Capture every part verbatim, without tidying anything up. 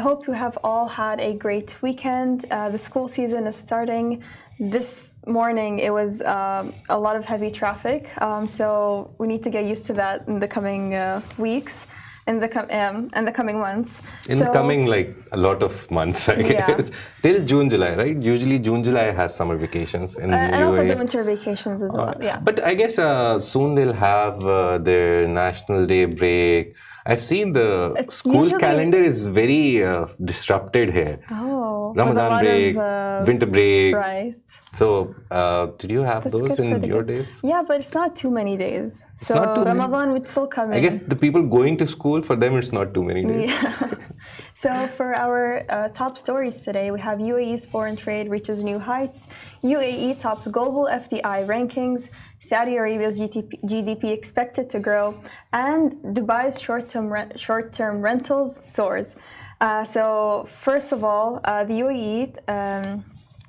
hope you have all had a great weekend. Uh, the school season is starting. This morning it was um, a lot of heavy traffic, um, so we need to get used to that in the coming uh, weeks. In the com- um, in the coming months. In so, the coming, like, a lot of months, I guess. Yeah. Till June, July, right? Usually June, July has summer vacations. In uh, and U A E. Also the winter vacations as well, uh, yeah. But I guess uh, soon they'll have uh, their National Day break. I've seen the it's school usually... calendar is very uh, disrupted here. Oh. Ramadan break, of, uh, winter break. Right. So, uh, did you have That's those in your days. days? Yeah, but it's not too many days. It's so not too Ramadan many. would still come in. I guess the people going to school, for them it's not too many days. Yeah. So for our uh, top stories today, we have U A E's foreign trade reaches new heights, U A E tops global F D I rankings, Saudi Arabia's G D P expected to grow, and Dubai's short-term re- short-term rentals soars. Uh, so first of all, uh, the U A E um,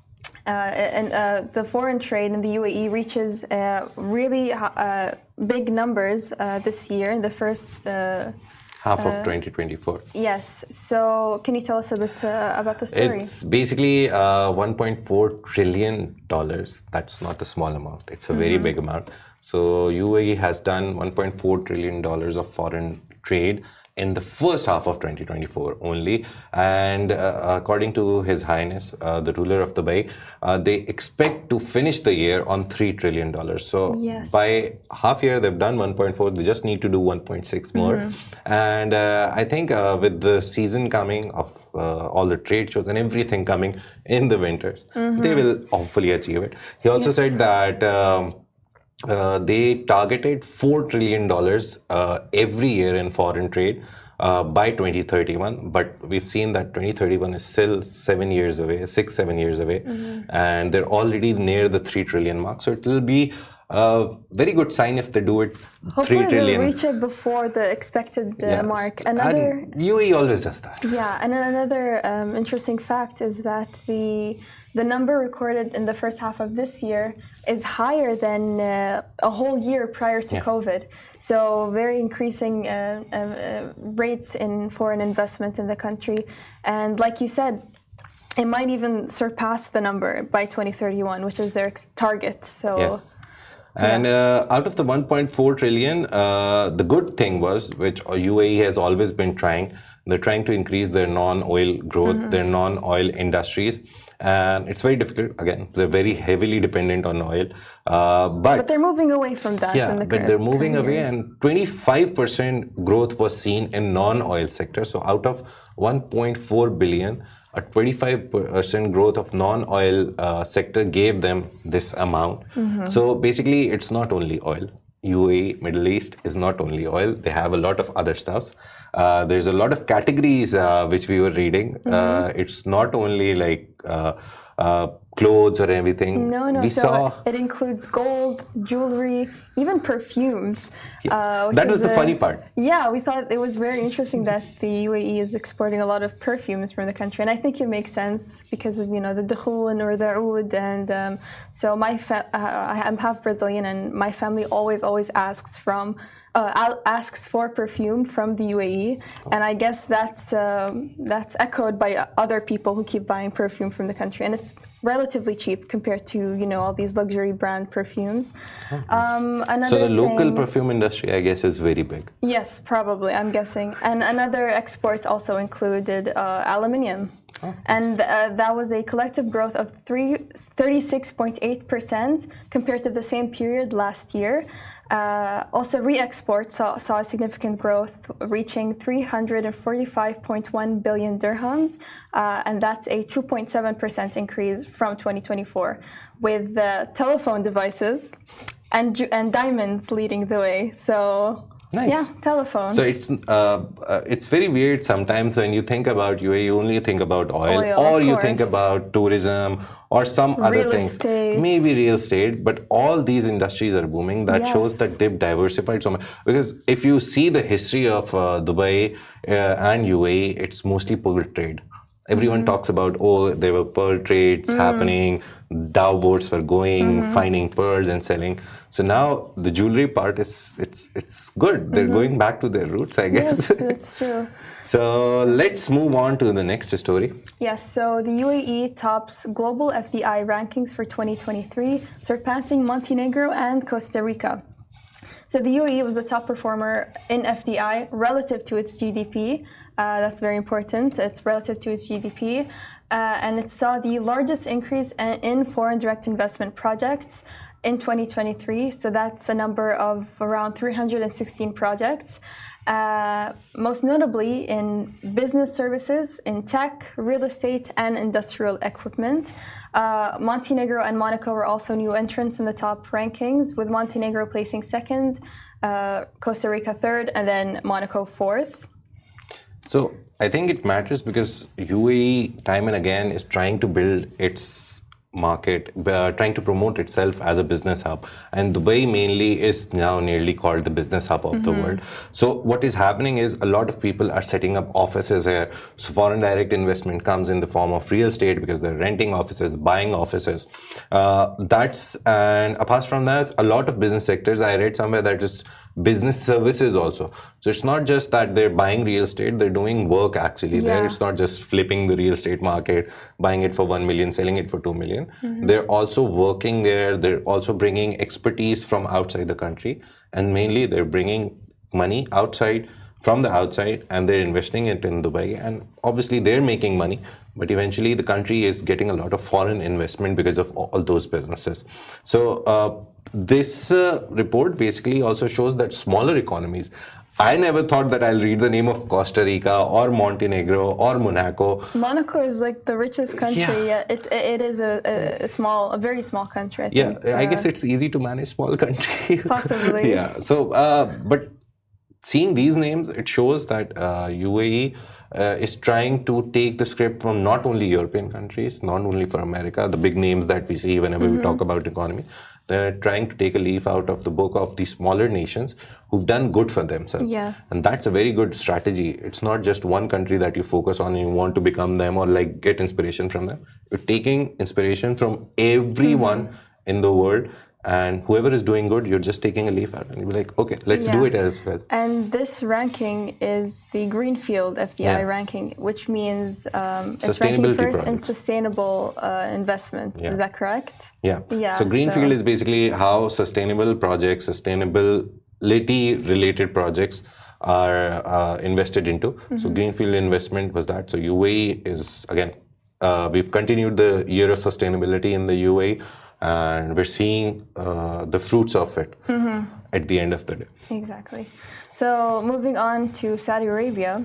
uh, and uh, the foreign trade in the U A E reaches uh, really uh, big numbers uh, this year in the first uh, half of uh, twenty twenty-four. Yes. So can you tell us a bit uh, about the story? It's basically uh, one point four trillion dollars. That's not a small amount. It's a very mm-hmm. big amount. So U A E has done one point four trillion dollars of foreign trade in the first half of twenty twenty-four only, and uh, according to His Highness, uh, the ruler of Dubai, uh, they expect to finish the year on three trillion dollars. So yes. by half year, they've done one point four, they just need to do one point six more. Mm-hmm. And uh, I think uh, with the season coming of uh, all the trade shows and everything coming in the winters, mm-hmm. they will hopefully achieve it. He also yes. said that um, Uh, they targeted four trillion dollars uh, every year in foreign trade uh, by twenty thirty-one, but we've seen that twenty thirty-one is still seven years away, six, seven years away, mm-hmm. and they're already near the three trillion mark. So it will be a very good sign if they do it. Hopefully three trillion. They'll reach it before the expected uh, yes. mark. Another and U A E always does that. Yeah, and another um, interesting fact is that the the number recorded in the first half of this year is higher than uh, a whole year prior to yeah. COVID. So very increasing uh, uh, rates in foreign investment in the country. And like you said, it might even surpass the number by twenty thirty-one, which is their target. So. Yes. And uh, out of the one point four trillion, uh, the good thing was, which U A E has always been trying, they're trying to increase their non-oil growth, mm-hmm. their non-oil industries. And it's very difficult. Again, they're very heavily dependent on oil. Uh, but, but they're moving away from that. Yeah, in the but they're moving away, years. And twenty-five percent growth was seen in non-oil sector. So out of one point four billion, a twenty-five percent growth of non-oil uh, sector gave them this amount. Mm-hmm. So basically, it's not only oil. U A E, Middle East is not only oil. They have a lot of other stuff. Uh, there's a lot of categories uh, which we were reading. Mm-hmm. Uh, it's not only like uh, uh, clothes or everything. No, no. We so saw it includes gold, jewelry, even perfumes. Yeah. Uh, that was the a, funny part. Yeah, we thought it was very interesting that the U A E is exporting a lot of perfumes from the country, and I think it makes sense because of you know the dukhul or the oud, and um, so my fa- uh, I'm half Brazilian, and my family always always asks from. Uh, asks for perfume from the U A E, and I guess that's um, that's echoed by other people who keep buying perfume from the country, and it's relatively cheap compared to you know all these luxury brand perfumes. Um, so the local thing, perfume industry, I guess, is very big. Yes, probably. I'm guessing, and another export also included uh, aluminium. Oh, and uh, that was a collective growth of thirty-six point eight percent compared to the same period last year. Uh, also, re-export saw, saw a significant growth, reaching three hundred forty-five point one billion dirhams, uh, and that's a two point seven percent increase from twenty twenty-four, with uh, telephone devices and and diamonds leading the way. So. Nice. Yeah, telephone. So it's uh, uh, it's very weird sometimes when you think about U A E, you only think about oil, oil or you course. think about tourism or some real other things. Estate. Maybe real estate, but all these industries are booming. That yes. shows that they've diversified so much. Because if you see the history of uh, Dubai uh, and U A E, it's mostly poor trade. Everyone mm-hmm. talks about, oh, there were pearl trades mm-hmm. happening, Dow boats were going, mm-hmm. finding pearls and selling. So now the jewelry part is, it's it's good. They're mm-hmm. going back to their roots, I guess. Yes, that's true. So let's move on to the next story. Yes, so the U A E tops global F D I rankings for twenty twenty-three, surpassing Montenegro and Costa Rica. So the U A E was the top performer in F D I relative to its G D P. Uh, that's very important. It's relative to its G D P. Uh, and it saw the largest increase in foreign direct investment projects in twenty twenty-three. So that's a number of around three hundred sixteen projects. Uh, most notably in business services, in tech, real estate, and industrial equipment. Uh, Montenegro and Monaco were also new entrants in the top rankings, with Montenegro placing second, uh, Costa Rica third, and then Monaco fourth. So I think it matters because U A E time and again is trying to build its market, uh, trying to promote itself as a business hub, and Dubai mainly is now nearly called the business hub of mm-hmm. the world. So what is happening is a lot of people are setting up offices here. So foreign direct investment comes in the form of real estate because they're renting offices, buying offices. Uh, that's and apart from that, a lot of business sectors. I read somewhere that is business services also. So it's not just that they're buying real estate, they're doing work actually yeah. there. It's not just flipping the real estate market, buying it for one million, selling it for two million. Mm-hmm. They're also working there. They're also bringing expertise from outside the country. And mainly they're bringing money outside, from the outside, and they're investing it in Dubai. And obviously they're making money, but eventually the country is getting a lot of foreign investment because of all those businesses. So, uh, This uh, report basically also shows that smaller economies. I never thought that I'll read the name of Costa Rica or Montenegro or Monaco. Monaco is like the richest country. Yeah. It, it is a, a small, a very small country. I yeah, think. I uh, guess it's easy to manage small country. Possibly. yeah. So, uh, but seeing these names, it shows that uh, U A E uh, is trying to take the script from not only European countries, not only for America, the big names that we see whenever mm-hmm. we talk about economy. They're trying to take a leaf out of the book of the smaller nations who've done good for themselves. Yes. And that's a very good strategy. It's not just one country that you focus on and you want to become them or like get inspiration from them. You're taking inspiration from everyone mm-hmm. in the world, and whoever is doing good, you're just taking a leaf out and you're like, okay, let's yeah. do it as well. And this ranking is the Greenfield F D I yeah. ranking, which means um, it's ranking first in sustainable uh, investments. Yeah. Is that correct? Yeah. yeah so Greenfield so. is basically how sustainable projects, sustainability-related projects are uh, invested into. Mm-hmm. So Greenfield investment was that. So U A E is, again, uh, we've continued the year of sustainability in the U A E. And we're seeing uh, the fruits of it mm-hmm. at the end of the day. Exactly. So moving on to Saudi Arabia.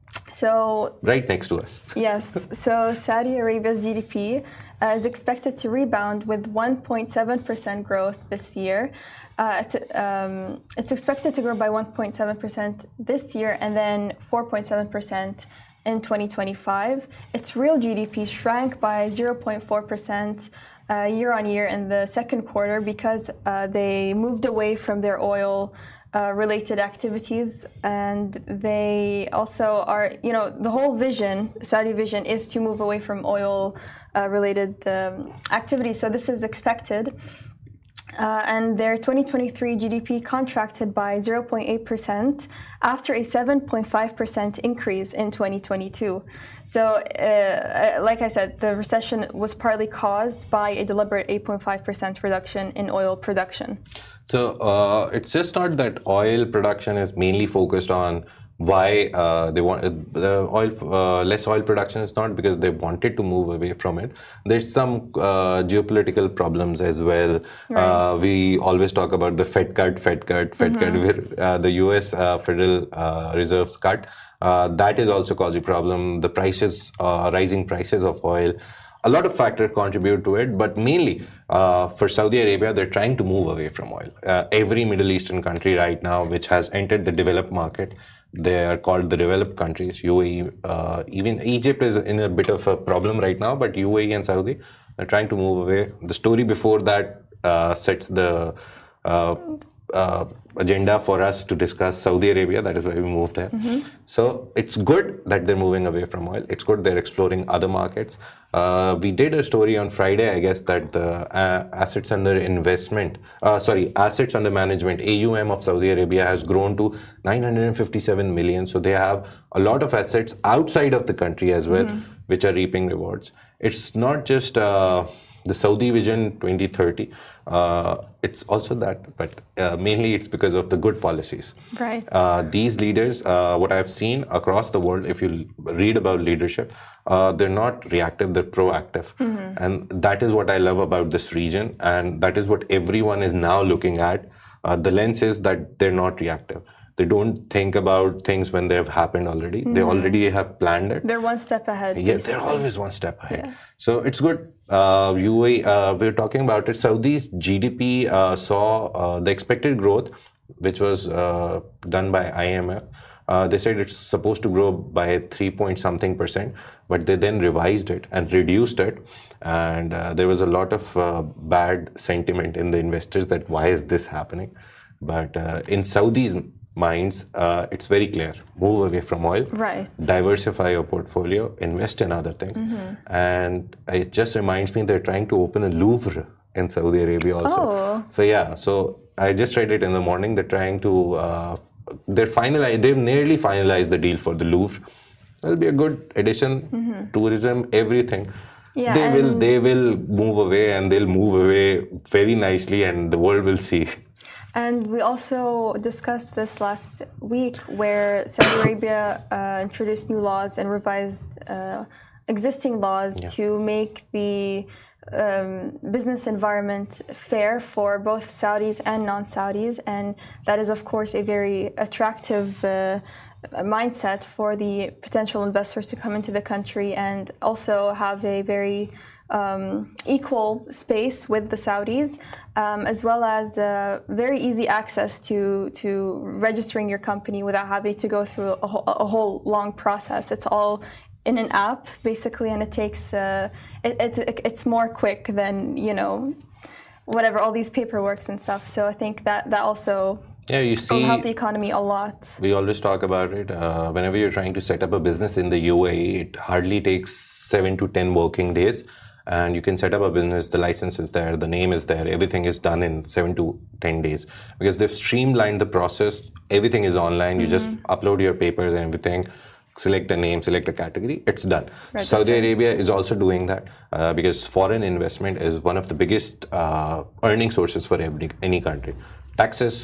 So right next to us. Yes. So Saudi Arabia's G D P uh, is expected to rebound with one point seven percent growth this year. Uh, it's, um, it's expected to grow by one point seven percent this year and then four point seven percent in twenty twenty-five. Its real G D P shrank by zero point four percent Uh, year on year in the second quarter because uh, they moved away from their oil uh, related activities, and they also are, you know, the whole vision, Saudi vision, is to move away from oil uh, related um, activities. So this is expected. Uh, and their twenty twenty-three G D P contracted by zero point eight percent after a seven point five percent increase in twenty twenty-two. So, uh, like I said, the recession was partly caused by a deliberate eight point five percent reduction in oil production. So, uh, it's just not that oil production is mainly focused on why uh, they want uh, the oil uh, less oil production is not because they wanted to move away from it. There's some uh, geopolitical problems as well. Right. Uh, we always talk about the Fed cut, Fed cut, Fed mm-hmm. cut, where uh, the U S uh, Federal uh, Reserve's cut. Uh, that is also causing problem. The prices, uh, rising prices of oil. A lot of factors contribute to it, but mainly uh, for Saudi Arabia, they're trying to move away from oil. Uh, every Middle Eastern country right now, which has entered the developed market, they are called the developed countries. U A E, uh, even Egypt is in a bit of a problem right now, but U A E and Saudi are trying to move away. The story before that uh, sets the uh, uh, agenda for us to discuss Saudi Arabia. That is why we moved here. Mm-hmm. So it's good that they're moving away from oil. It's good they're exploring other markets. Uh, we did a story on Friday, I guess, that the uh, assets under investment, uh, sorry, assets under management, A U M of Saudi Arabia has grown to nine hundred fifty-seven million. So they have a lot of assets outside of the country as well, mm-hmm. which are reaping rewards. It's not just uh, the Saudi Vision twenty thirty. Uh, it's also that, but uh, mainly it's because of the good policies. Right. Uh, these leaders, uh, what I've seen across the world, if you read about leadership, uh, they're not reactive, they're proactive. Mm-hmm. And that is what I love about this region. And that is what everyone is now looking at. Uh, the lens is that they're not reactive. They don't think about things when they have happened already. Mm-hmm. They already have planned it. They're one step ahead. Yeah, basically. They're always one step ahead. Yeah. So it's good. Uh, U A E, uh, we're talking about it. Saudi's G D P uh, saw uh, the expected growth, which was uh, done by I M F. Uh, they said it's supposed to grow by three point something percent, but they then revised it and reduced it. And uh, there was a lot of uh, bad sentiment in the investors that why is this happening? But uh, in Saudi's minds, uh, it's very clear. Move away from oil. Right. Diversify your portfolio. Invest in other things. Mm-hmm. And it just reminds me they're trying to open a Louvre in Saudi Arabia also. Oh. So yeah, so I just read it in the morning. They're trying to, uh, they're finalized, they've nearly finalized the deal for the Louvre. That'll be a good addition. Mm-hmm. Tourism, everything. Yeah, they will, they will move away, and they'll move away very nicely, and the world will see. And we also discussed this last week, where Saudi Arabia uh, introduced new laws and revised uh, existing laws yeah. to make the um, business environment fair for both Saudis and non-Saudis. And that is, of course, a very attractive uh, mindset for the potential investors to come into the country and also have a very Um, equal space with the Saudis, um, as well as uh, very easy access to to registering your company without having to go through a, whole, a whole long process. It's all in an app basically, and it takes uh, it, it, it's more quick than, you know, whatever, all these paperworks and stuff. So I think that that also yeah, you see, will help the economy a lot. We always talk about it. Uh, whenever you're trying to set up a business in the U A E, it hardly takes seven to ten working days. And you can set up a business, the license is there, the name is there, everything is done in seven to ten days. Because they've streamlined the process, everything is online, mm-hmm. you just upload your papers and everything, select a name, select a category, it's done. Register. Saudi Arabia is also doing that uh, because foreign investment is one of the biggest uh, earning sources for every, any country. Taxes,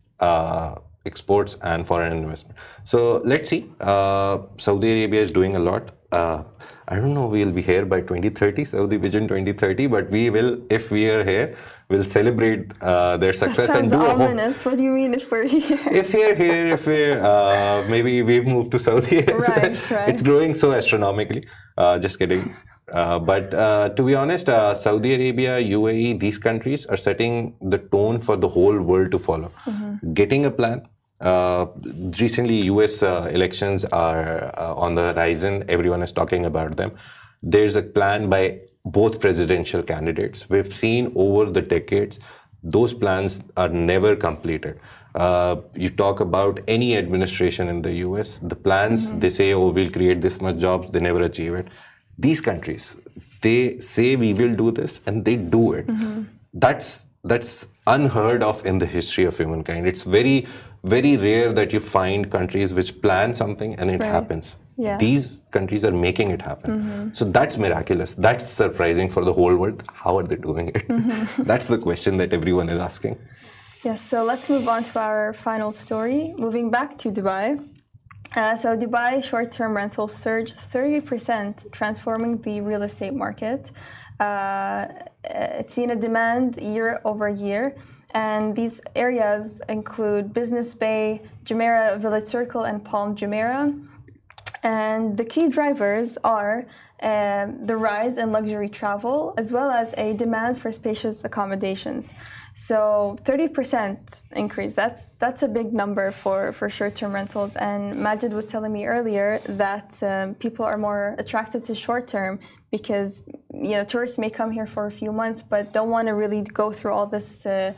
uh, exports, and foreign investment. So let's see, uh, Saudi Arabia is doing a lot. Uh, I don't know, we'll be here by twenty thirty, Saudi Vision twenty thirty, but we will, if we are here, we'll celebrate uh, their success. That sounds and do ominous. What do you mean if we're here? If we're here, if we're, uh, maybe we've moved to Saudi. Right, right. It's growing so astronomically. Uh, just kidding. Uh, but uh, to be honest, uh, Saudi Arabia, U A E, these countries are setting the tone for the whole world to follow. Mm-hmm. Getting a plan. Uh, recently, U S uh, elections are uh, on the horizon. Everyone is talking about them. There's a plan by both presidential candidates. We've seen over the decades, those plans are never completed. Uh, you talk about any administration in the U S, the plans, mm-hmm. they say, oh, we'll create this much jobs, they never achieve it. These countries, they say we will do this, and they do it. Mm-hmm. That's, that's unheard of in the history of humankind. It's very very rare that you find countries which plan something and it right. happens. Yeah. These countries are making it happen. Mm-hmm. So that's miraculous. That's surprising for the whole world. How are they doing it? Mm-hmm. That's the question that everyone is asking. Yes, so let's move on to our final story. Moving back to Dubai. Uh, so Dubai short-term rentals surged thirty percent, transforming the real estate market. Uh, it's seen a demand year over year. And these areas include Business Bay, Jumeirah Village Circle, and Palm Jumeirah. And the key drivers are uh, the rise in luxury travel, as well as a demand for spacious accommodations. So thirty percent increase, that's that's a big number for, for short-term rentals. And Majid was telling me earlier that um, people are more attracted to short-term because, you know, tourists may come here for a few months, but don't want to really go through all this uh,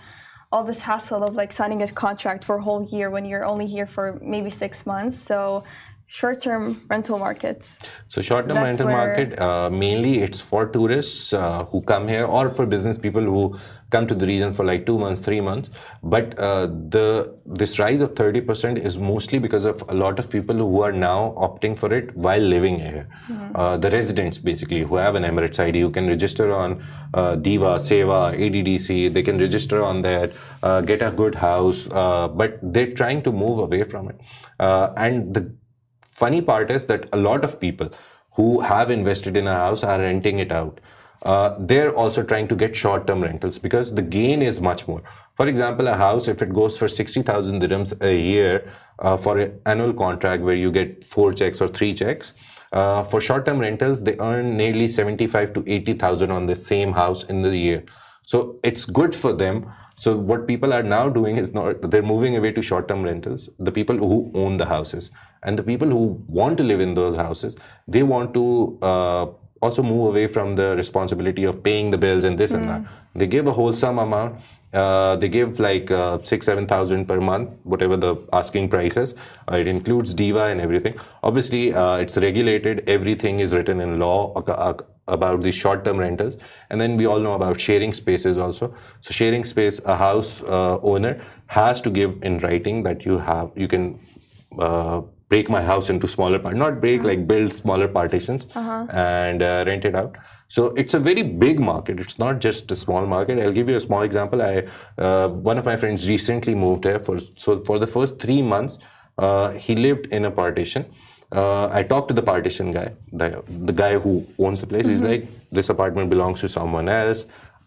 all this hassle of like signing a contract for a whole year when you're only here for maybe six months. So short-term rental markets. So short-term rental market, uh, mainly it's for tourists uh, who come here, or for business people who come to the region for like two months, three months. But uh, the this rise of thirty percent is mostly because of a lot of people who are now opting for it while living here. Mm-hmm. Uh, the residents basically who have an Emirates I D, who can register on uh, DIVA, SEWA, A D D C, they can register on that, uh, get a good house, uh, but they're trying to move away from it. Uh, and the funny part is that a lot of people who have invested in a house are renting it out. Uh, they're also trying to get short-term rentals because the gain is much more. For example, a house, if it goes for sixty thousand dirhams a year uh, for an annual contract where you get four checks or three checks, uh, for short-term rentals, they earn nearly seventy-five to eighty thousand on the same house in the year. So it's good for them. So what people are now doing is not, they're moving away to short-term rentals, the people who own the houses. And the people who want to live in those houses, they want to uh, also move away from the responsibility of paying the bills and this mm. and that. They give a wholesome amount. Uh, they give like uh, six, seven thousand per month, whatever the asking price is. Uh, it includes DIVA and everything. Obviously, uh, it's regulated. Everything is written in law about the short-term rentals. And then we all know about sharing spaces also. So sharing space, a house uh, owner has to give in writing that you have, you can uh, break my house into smaller parts, not break, uh-huh. like build smaller partitions uh-huh. and uh, rent it out. So it's a very big market. It's not just a small market. I'll give you a small example. I, uh, one of my friends recently moved here for, so for the first three months, uh, he lived in a partition. Uh, I talked to the partition guy, the, the guy who owns the place. Mm-hmm. He's like, this apartment belongs to someone else.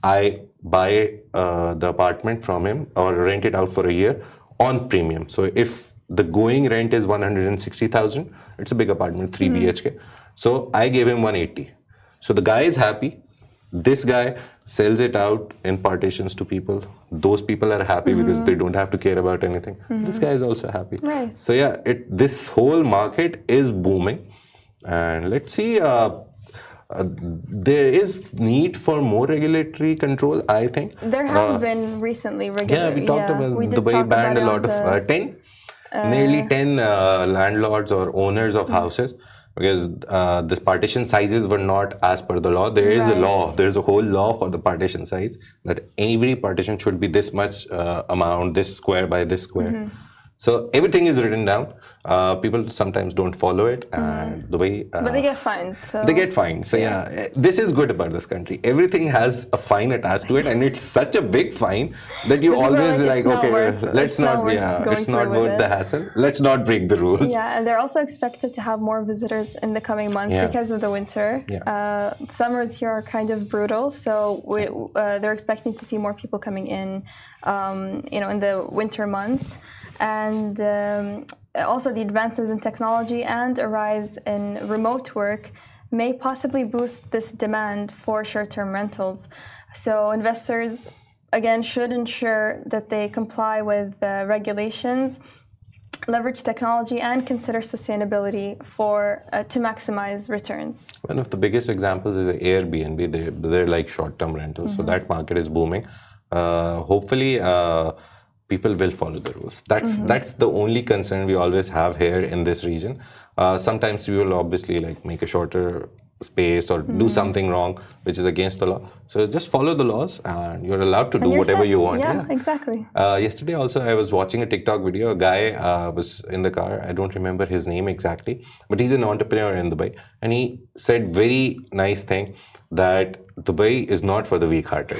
I buy uh, the apartment from him or rent it out for a year on premium. So if the going rent is one hundred sixty thousand, it's a big apartment, three mm-hmm. B H K. So I gave him one hundred eighty. So the guy is happy. This guy sells it out in partitions to people. Those people are happy mm-hmm. because they don't have to care about anything. Mm-hmm. This guy is also happy. Right. So yeah, it, this whole market is booming. And let's see, uh, uh, there is need for more regulatory control, I think. There have uh, been recently regulatory. Yeah, we talked yeah, about we Dubai banned a lot of, uh, ten, uh, nearly ten uh, landlords or owners of mm-hmm. houses. Because uh, this partition sizes were not as per the law. There is right. a law. There is a whole law for the partition size that every partition should be this much uh, amount, this square by this square. Mm-hmm. So everything is written down. Uh, people sometimes don't follow it, and mm-hmm. the way. Uh, but they get fined. So. They get fined. So yeah. yeah, this is good about this country. Everything has a fine attached to it, and it's such a big fine that you always like, like okay, worth, let's not, not yeah, it's not worth the hassle. Let's not break the rules. Yeah, and they're also expected to have more visitors in the coming months yeah. because of the winter. Yeah. Uh, summers here are kind of brutal, so we, uh, they're expecting to see more people coming in, um, you know, in the winter months. And um, also the advances in technology and a rise in remote work may possibly boost this demand for short-term rentals. So investors, again, should ensure that they comply with the regulations, leverage technology, and consider sustainability for uh, to maximize returns. One of the biggest examples is Airbnb. They, they're like short-term rentals, mm-hmm. so that market is booming. Uh, hopefully, uh, people will follow the rules. That's mm-hmm. that's the only concern we always have here in this region. Uh, sometimes we will obviously like make a shorter space or mm-hmm. do something wrong which is against the law. So just follow the laws and you're allowed to do whatever set. you want. Yeah, yeah. exactly. Uh, yesterday also I was watching a TikTok video. A guy uh, was in the car. I don't remember his name exactly, but he's an entrepreneur in Dubai. And he said very nice thing that Dubai is not for the weak-hearted.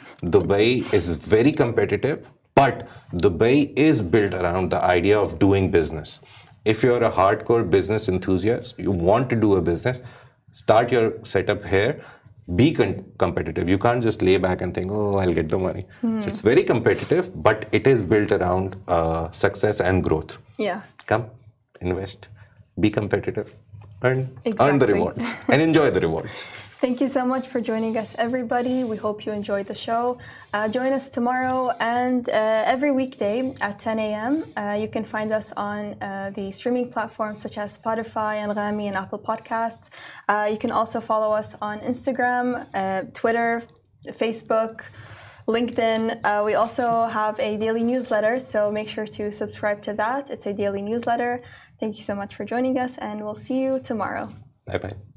Dubai is very competitive. But Dubai is built around the idea of doing business. If you're a hardcore business enthusiast, you want to do a business, start your setup here, be con- competitive. You can't just lay back and think, oh, I'll get the money. Mm. So it's very competitive, but it is built around uh, success and growth. Yeah. Come, invest, be competitive, earn, exactly. earn the rewards and enjoy the rewards. Thank you so much for joining us, everybody. We hope you enjoyed the show. Uh, join us tomorrow and uh, every weekday at ten a.m. Uh, you can find us on uh, the streaming platforms such as Spotify, Anghami, and Apple Podcasts. Uh, you can also follow us on Instagram, uh, Twitter, Facebook, LinkedIn. Uh, we also have a daily newsletter, so make sure to subscribe to that. It's a daily newsletter. Thank you so much for joining us, and we'll see you tomorrow. Bye bye.